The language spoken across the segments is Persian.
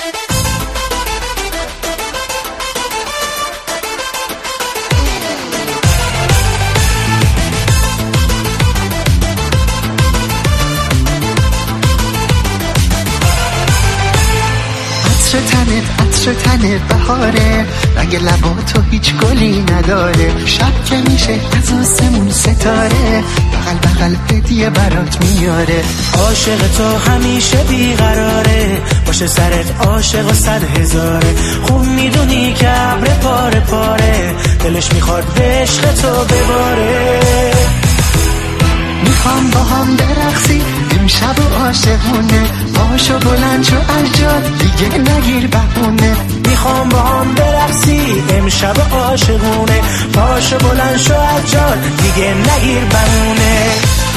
عطر تنه بهاره، رنگ لباتو هیچ گلی نداره. شب که میشه از آسمون ستاره، بغل بغل هدیه برات میاره. عاشق تو همیشه بیقراره، باشه سرت عاشق و 100,000. خوب میدونی که ابر پاره پاره، دلش میخواد به عشق تو بباره. میخوام با هم برقصی امشب و عاشقونه، پاشو بلند شو از جا دیگه نگیر بهونه. میخوام با هم برقصی امشب عاشقونه، پاشو بلند شو از جا دیگه نگیر بهونه.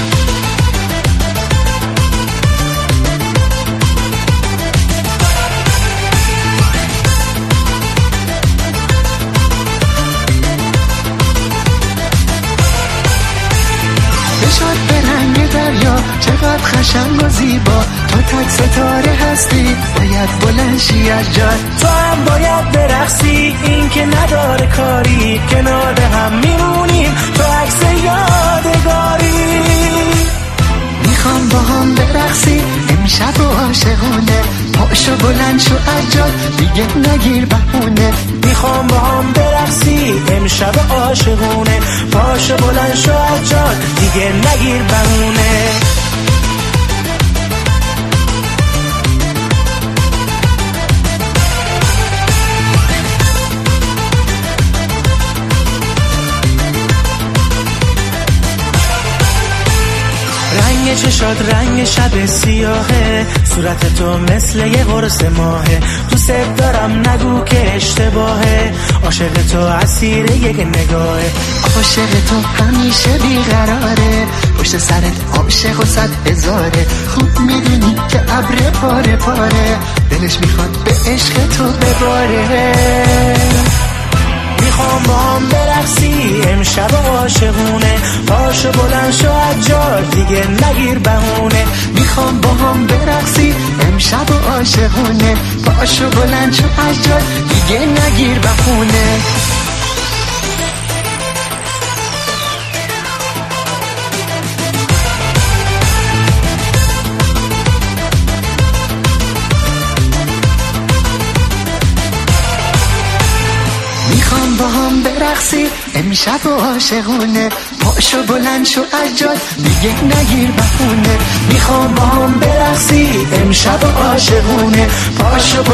بشاد به رنگ دریا چقدر قشنگ و زیبا، تو تک ستاره هستی باید بلند شی از جا. تو هم باید برقصی، این که نداره کاری، کنار هم میمونیم تو عکس یادگاری. میخوام با هم برقصی امشب و عاشقونه، پاشو بلند شو از جا دیگه نگیر بهونه. میخوام با هم برقصی امشب عاشقونه، پاشو بلند شو از جا دیگه نگیر بهونه. رنگ چشات رنگ شب سیاهه، صورت تو مثل یه قرص ماهه. دوست دارم نگو که اشتباهه، عاشق تو اسیر یک نگاهه. عاشق تو همیشه بیقراره، پشت سرت عاشق و 100,000. خوب میدونی که ابر پاره پاره، دلش میخواد به عشق تو بباره. میخوام با هم برقصی امشب عاشقونه، پاشو بلند شو از جا دیگه نگیر بهونه. میخوام با هم برقصی امشب عاشقونه، پاشو بلند شو از جا دیگه نگیر بهونه. میخوام با هم برقصی امشب و عاشقونه، پاشو بلند شو از جا دیگه نگیر بهونه. میخوام با هم برقصی امشب عاشقونه، پاشو